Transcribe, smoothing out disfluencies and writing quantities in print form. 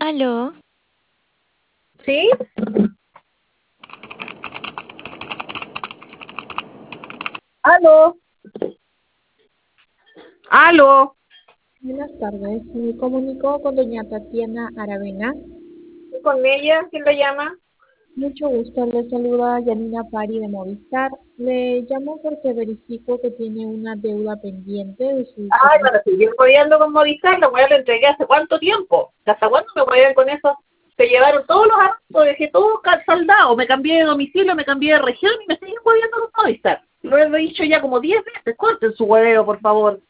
Aló, ¿Sí? ¿Aló? ¿Aló? Buenas tardes, me comunicó con doña Tatiana Aravena. ¿Con ella? ¿Quién la llama? Mucho gusto, le saluda Yanina Pari de Movistar. Le llamo porque verifico que tiene una deuda pendiente de su Ay, servicio. para seguir jodiendo con Movistar, la weá la entregué hace cuánto tiempo. ¿Hasta cuándo me voy con eso? Se llevaron todos los autos, dejé todo saldado, me cambié de domicilio, me cambié de región y me siguen jodiendo con Movistar. Lo he dicho ya como 10 veces, corten su hueveo, por favor.